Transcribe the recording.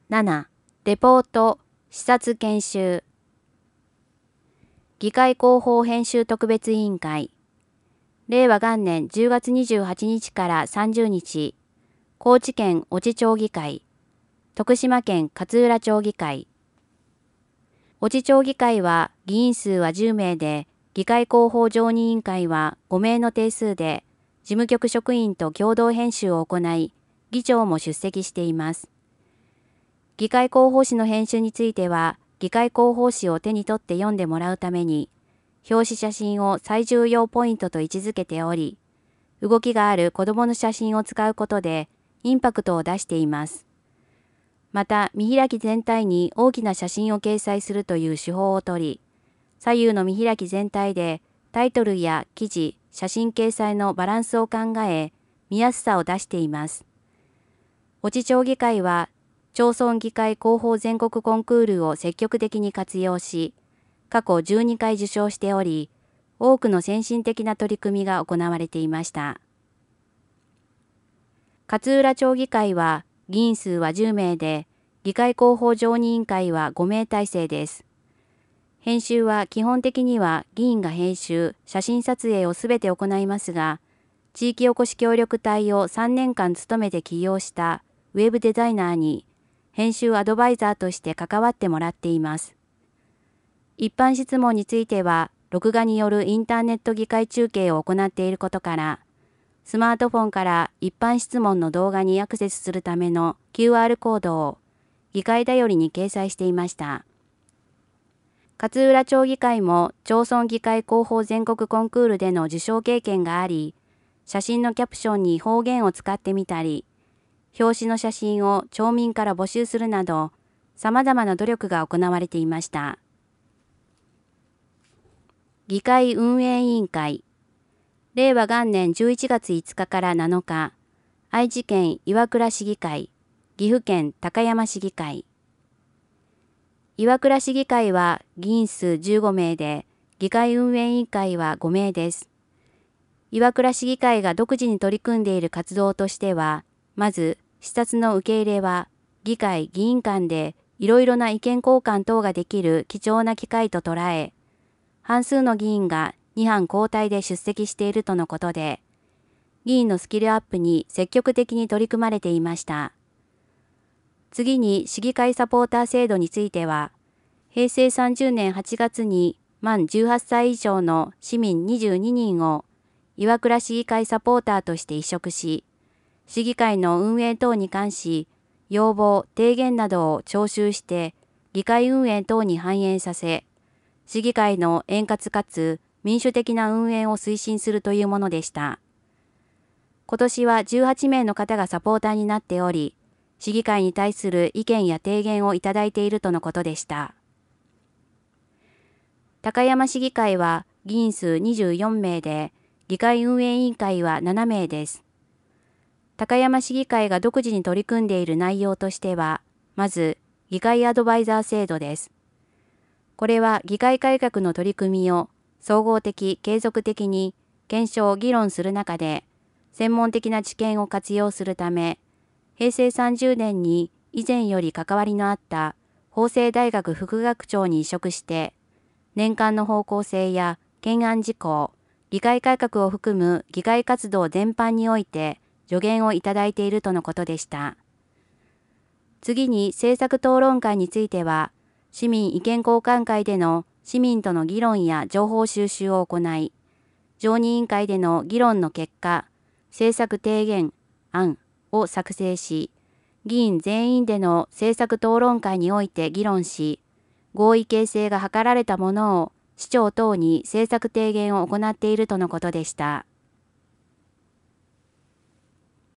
7、レポート、視察研修。議会広報編集特別委員会。令和元年10月28日から30日、高知県越知町議会、徳島県勝浦町議会。越知町議会は議員数は10名で、議会広報常任委員会は5名の定数で、事務局職員と共同編集を行い、議長も出席しています。議会広報誌の編集については、議会広報誌を手に取って読んでもらうために、表紙写真を最重要ポイントと位置づけており、動きがある子どもの写真を使うことで、インパクトを出しています。また、見開き全体に大きな写真を掲載するという手法をとり、左右の見開き全体でタイトルや記事、写真掲載のバランスを考え、見やすさを出しています。越知町議会は、町村議会広報全国コンクールを積極的に活用し、過去12回受賞しており、多くの先進的な取り組みが行われていました。勝浦町議会は、議員数は10名で、議会広報常任委員会は5名体制です。編集は基本的には議員が編集、写真撮影をすべて行いますが、地域おこし協力隊を3年間務めて起用したウェブデザイナーに、編集アドバイザーとして関わってもらっています。一般質問については、録画によるインターネット議会中継を行っていることから、スマートフォンから一般質問の動画にアクセスするための QR コードを議会だよりに掲載していました。勝浦町議会も町村議会広報全国コンクールでの受賞経験があり、写真のキャプションに方言を使ってみたり、表紙の写真を町民から募集するなど、様々な努力が行われていました。議会運営委員会。令和元年11月5日から7日、愛知県岩倉市議会、岐阜県高山市議会。岩倉市議会は議員数15名で、議会運営委員会は5名です。岩倉市議会が独自に取り組んでいる活動としては、まず、視察の受け入れは、議会・議員間でいろいろな意見交換等ができる貴重な機会と捉え、半数の議員が2班交代で出席しているとのことで、議員のスキルアップに積極的に取り組まれていました。次に市議会サポーター制度については、平成30年8月に満18歳以上の市民22人を岩倉市議会サポーターとして委嘱し、市議会の運営等に関し、要望、提言などを徴収して、議会運営等に反映させ、市議会の円滑かつ民主的な運営を推進するというものでした。今年は18名の方がサポーターになっており、市議会に対する意見や提言をいただいているとのことでした。高山市議会は議員数24名で、議会運営委員会は7名です。高山市議会が独自に取り組んでいる内容としては、まず、議会アドバイザー制度です。これは議会改革の取り組みを総合的・継続的に検証・議論する中で、専門的な知見を活用するため、平成30年に以前より関わりのあった法政大学副学長に委嘱して、年間の方向性や懸案事項、議会改革を含む議会活動全般において助言をいただいているとのことでした。次に政策討論会については、市民意見交換会での市民との議論や情報収集を行い、常任委員会での議論の結果、政策提言案を作成し、議員全員での政策討論会において議論し、合意形成が図られたものを市長等に政策提言を行っているとのことでした。